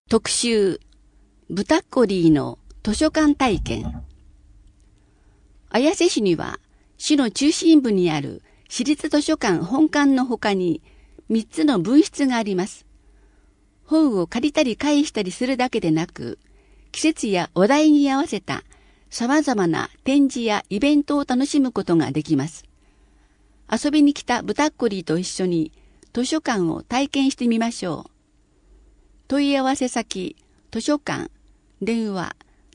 特集、ブタッコリーの図書館体験。綾瀬市には、市の中心部にある市立図書館本館の他に3つの分室があります。本を借りたり返したりするだけでなく、季節や話題に合わせた様々な展示やイベントを楽しむことができます。遊びに来たブタッコリーと一緒に図書館を体験してみましょう。問い合わせ先、図書館、電話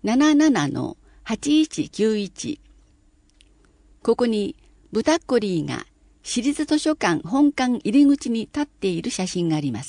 77-8191。ここにブタッコリーが市立図書館本館入り口に立っている写真があります。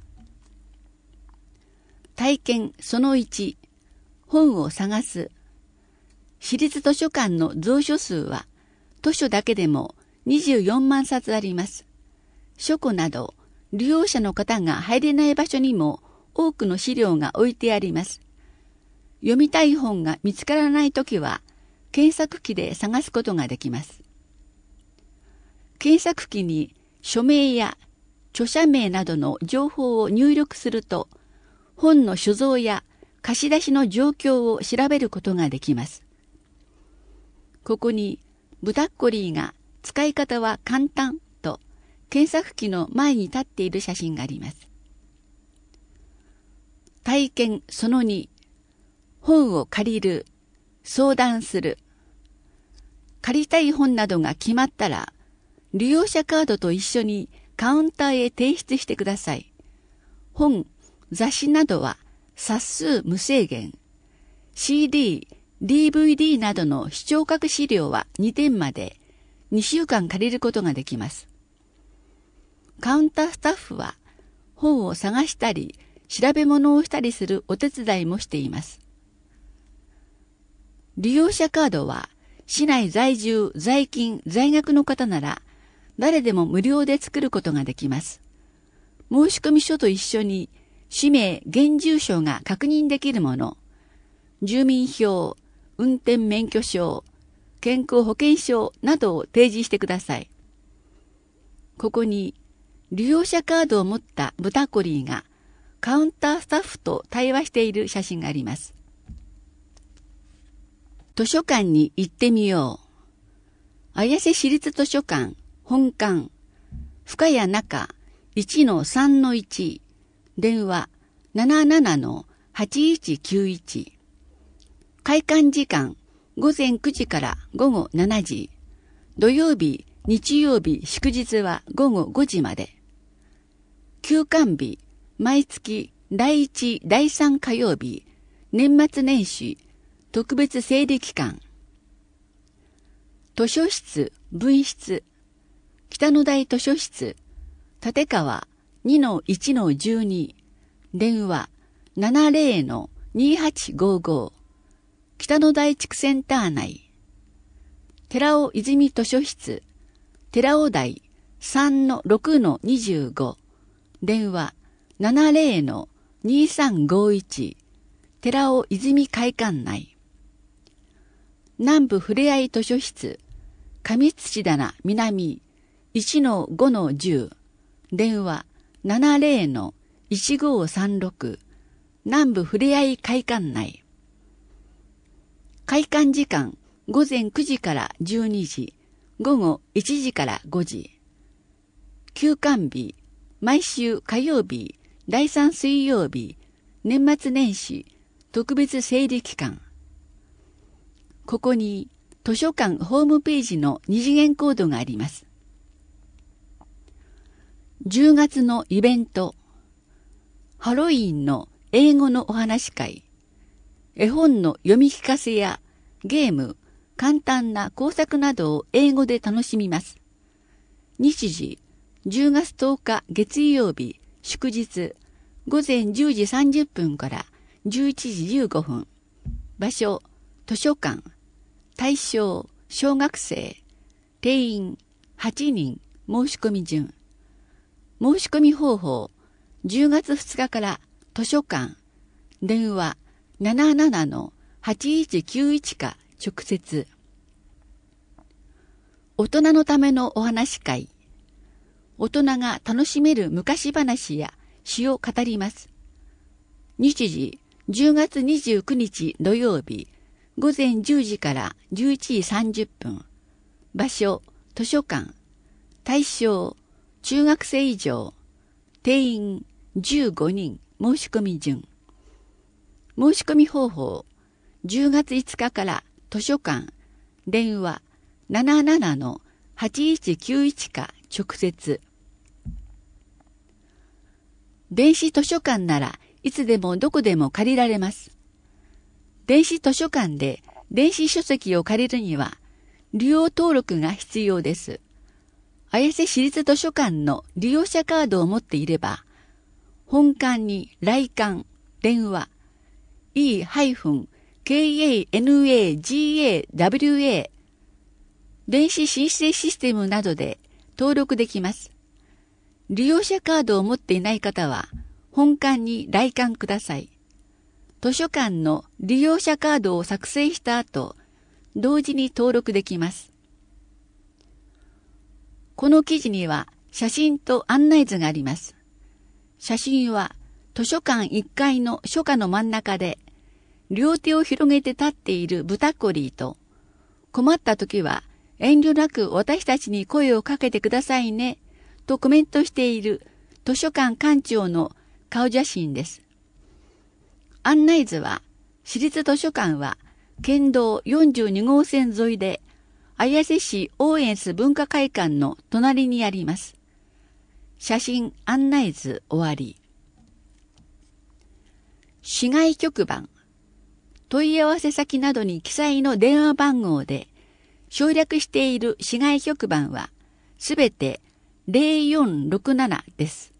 体験その1、本を探す。市立図書館の蔵書数は図書だけでも24万冊あります。書庫など利用者の方が入れない場所にも多くの資料が置いてあります。読みたい本が見つからないときは検索機で探すことができます。検索機に署名や著者名などの情報を入力すると、本の所蔵や貸し出しの状況を調べることができます。ここにブタッコリーが使い方は簡単と検索機の前に立っている写真があります。体験その2、本を借りる、相談する。借りたい本などが決まったら、利用者カードと一緒にカウンターへ提出してください。本、雑誌などは冊数無制限。CD、DVD などの視聴覚資料は2点まで2週間借りることができます。カウンタースタッフは本を探したり調べ物をしたりするお手伝いもしています。利用者カードは市内在住、在勤、在学の方なら誰でも無料で作ることができます。申込書と一緒に氏名、現住所が確認できるもの、住民票、運転免許証、健康保険証などを提示してください。ここに利用者カードを持ったブタコリーがカウンタースタッフと対話している写真があります。図書館に行ってみよう。綾瀬市立図書館本館深谷中 1-3-1 電話 77-8191。開館時間午前9時から午後7時。土曜日、日曜日、祝日は午後5時まで。休館日、毎月第1、第3火曜日、年末年始、特別整理期間。図書室、分室、北野台図書室、立川 2-1-12、電話 70-2855。北野台地区センター内。寺尾泉図書室、寺尾台 3-6-25。電話 70-2351。寺尾泉会館内。南部ふれあい図書室、上土棚南 1-5-10。電話 70-1536。南部ふれあい会館内。開館時間午前9時から12時、午後1時から5時。休館日、毎週火曜日、第3水曜日、年末年始、特別整理期間。ここに図書館ホームページの二次元コードがあります。10月のイベント。ハロウィーンの英語のお話会。絵本の読み聞かせやゲーム、簡単な工作などを英語で楽しみます。日時、10月10日月曜日、祝日、午前10時30分から11時15分。場所、図書館。対象、小学生。定員、8人。申し込み順。申し込み方法、10月2日から図書館。電話、77-8191か直接。大人のためのお話会。大人が楽しめる昔話や詩を語ります。 日時10月29日土曜日午前10時から11時30分。場所図書館。対象中学生以上。定員15人。申し込み順。申し込み方法10月5日から図書館電話 77-8191 か直接。電子図書館ならいつでもどこでも借りられます。電子図書館で電子書籍を借りるには利用登録が必要です。綾瀬市立図書館の利用者カードを持っていれば、本館に来館、電話、e-kanagawa 電子申請システムなどで登録できます。利用者カードを持っていない方は、本館に来館ください。図書館の利用者カードを作成した後、同時に登録できます。この記事には写真と案内図があります。写真は図書館1階の書架の真ん中で、両手を広げて立っているブタッコリーと、困った時は遠慮なく私たちに声をかけてくださいね、とコメントしている図書館館長の顔写真です。案内図は、市立図書館は県道42号線沿いで、綾瀬市オーエンス文化会館の隣にあります。写真案内図終わり。市外局番。問い合わせ先などに記載の電話番号で省略している市外局番はすべて0467です。